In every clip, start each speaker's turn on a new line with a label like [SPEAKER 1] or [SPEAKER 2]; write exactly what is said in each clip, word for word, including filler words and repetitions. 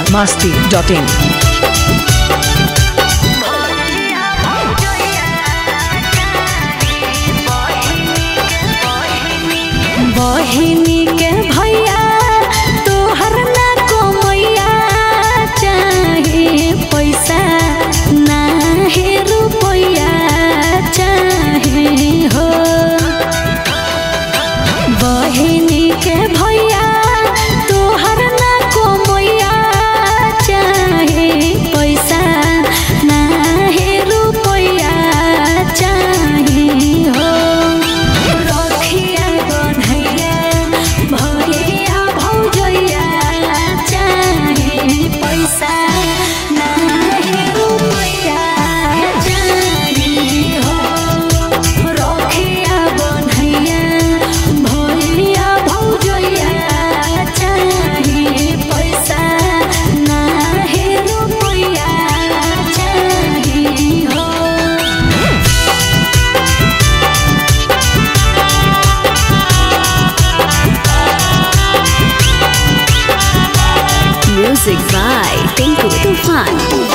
[SPEAKER 1] masti dot in.
[SPEAKER 2] बहिनी के भैया तोहर ना कमैया चाहे पैसा ना हे रुपैया चाहे हो। बहिनी के भैया तोहर ना कमैया चाहे पैसा ना हे रुपैया चाहे हो। Music by Tinku Tufan.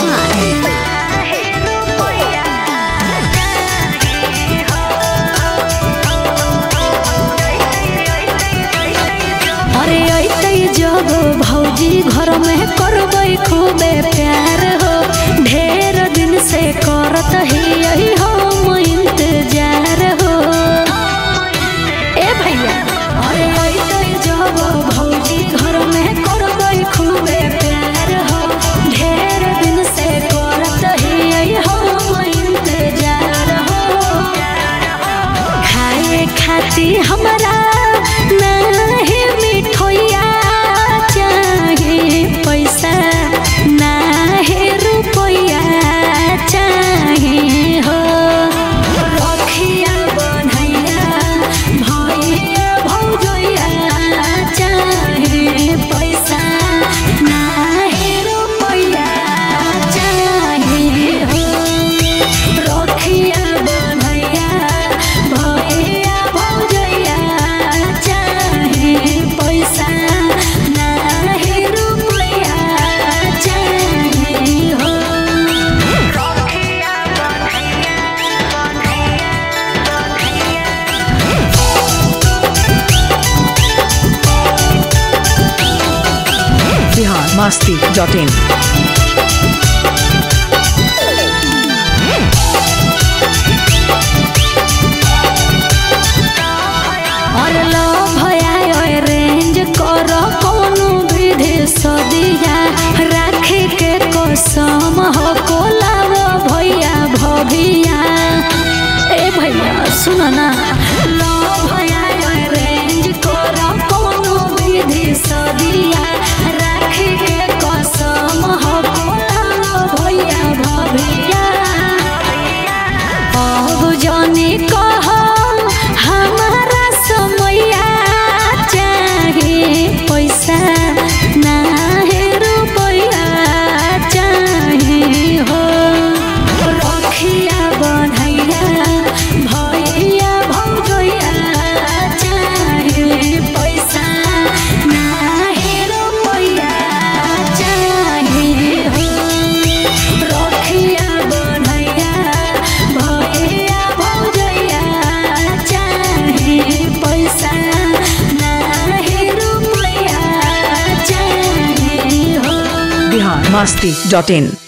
[SPEAKER 2] अरे ऐते जब भौजी घर में करबै खूबे प्यार हो। ढेर दिन से करत ही यही हम इंतजार हो। ए भैया अरे ऐते जब भौजी घर में करबै खूबे प्यार हो। ढेर दिन से करत ही यही हम इंतजार हो। खाए खाती हमरा नाही मिठोइया चाहे पैसा नाही रुपैया चाहे हो। रखिया बनैया भैया भौजैया चाहे पैसा नाही रुपैया चाहे हो। रखिया बनैया भैया भौजैया चाहे पैसा नाही रुपैया चाहे हो।
[SPEAKER 1] Bihar masti dot in.
[SPEAKER 2] और लो भया रेंज कर कोनो विधि सदिया राखे के कसम हो कोलाव भैया भभिया। ए भैया सुन ना लो भया रेंज कर कोनो विधि सदिया राखे के कसम हो कोलाव भैया भभिया। अब जानी कह हमारा समैया चाहे पैसा ना हे रुपैया चाहे हो। रखिया बनैया भैया भौजैया चाहे पैसा ना हे रुपैया चाहे हो। रखिया बनैया भैया भौजैया चाहे पैसा ना हे रुपैया चाहे हो।
[SPEAKER 1] Bihar masti dot in.